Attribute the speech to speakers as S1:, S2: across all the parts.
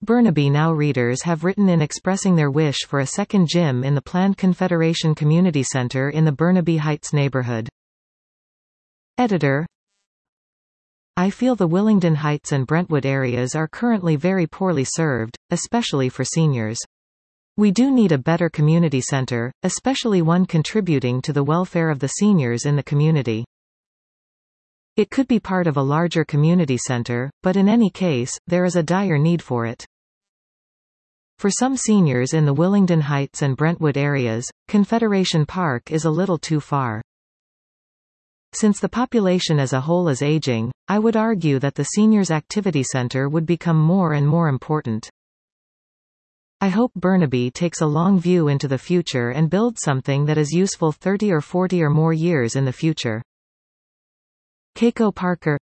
S1: Burnaby Now readers have written in expressing their wish for a second gym in the planned Confederation Community Center in the Burnaby Heights neighborhood. Editor: I feel the Willingdon Heights and Brentwood areas are currently very poorly served, especially for seniors. We do need a better community center, especially one contributing to the welfare of the seniors in the community. It could be part of a larger community center, but in any case, there is a dire need for it. For some seniors in the Willingdon Heights and Brentwood areas, Confederation Park is a little too far. Since the population as a whole is aging, I would argue that the Seniors Activity Center would become more and more important. I hope Burnaby takes a long view into the future and builds something that is useful 30 or 40 or more years in the future. Keiko Parker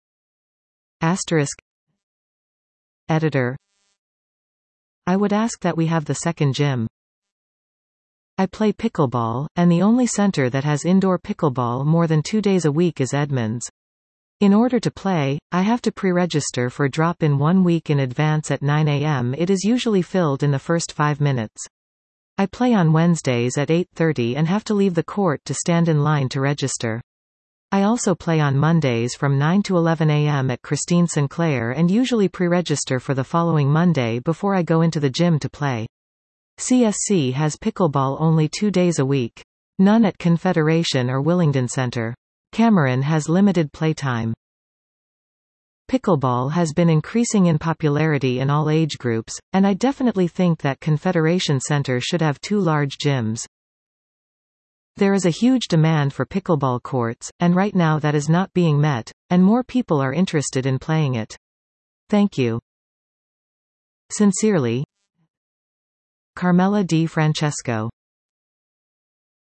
S1: ***. Editor: I would ask that we have the second gym. I play pickleball, and the only center that has indoor pickleball more than 2 days a week is Edmonds. In order to play, I have to pre-register for drop-in 1 week in advance at 9 a.m. It is usually filled in the first 5 minutes. I play on Wednesdays at 8:30 and have to leave the court to stand in line to register. I also play on Mondays from 9 to 11 a.m. at Christine Sinclair and usually pre-register for the following Monday before I go into the gym to play. CSC has pickleball only 2 days a week. None at Confederation or Willingdon Center. Cameron has limited playtime. Pickleball has been increasing in popularity in all age groups, and I definitely think that Confederation Center should have 2 large gyms. There is a huge demand for pickleball courts, and right now that is not being met, and more people are interested in playing it. Thank you. Sincerely, Carmela D. Francesco.